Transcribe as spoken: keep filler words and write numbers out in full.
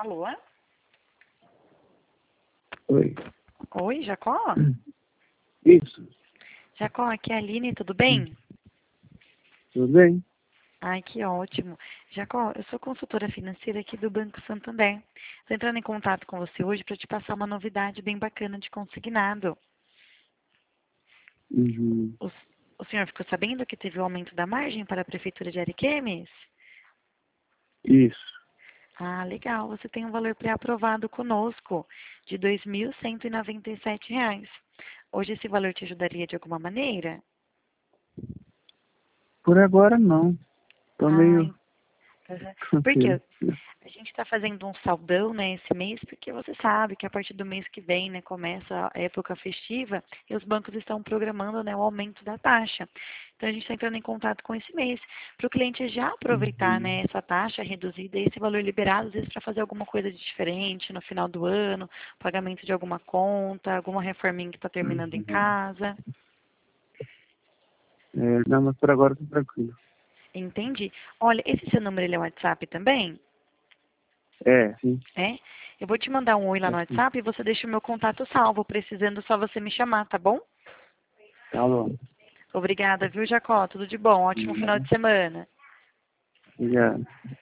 Alô? Oi. Oi, Jacó? Isso, Jacó, aqui é a Aline, tudo bem? tudo bem? Ai, que ótimo. Jacó, eu sou consultora financeira aqui do Banco Santander. Estou entrando em contato com você hoje para te passar uma novidade bem bacana de consignado. Uhum. O, o senhor ficou sabendo que teve o aumento da margem para a Prefeitura de Ariquemes? Isso. Ah, legal. Você tem um valor pré-aprovado conosco de dois mil cento e noventa e sete reais. Hoje esse valor te ajudaria de alguma maneira? Por agora não. Tô Ah, meio en- uhum. Porque tranquilo. a gente está fazendo um saldão, né, esse mês, porque você sabe que a partir do mês que vem, né, começa a época festiva e os bancos estão programando, né, o aumento da taxa. Então a gente está entrando em contato com esse mês para o cliente já aproveitar, Uhum. né, essa taxa reduzida e esse valor liberado, às vezes para fazer alguma coisa de diferente no final do ano, pagamento de alguma conta, alguma reforminha que está terminando em Uhum. casa. É, não, mas por agora tô tranquilo. Entendi. Olha, esse seu número ele é WhatsApp também? É, sim. É? Eu vou te mandar um oi lá É no sim. WhatsApp e você deixa o meu contato salvo. Precisando, só você me chamar, tá bom? Tá bom. Obrigada, viu, Jacó? Tudo de bom. Ótimo final Obrigado. de semana. Obrigado.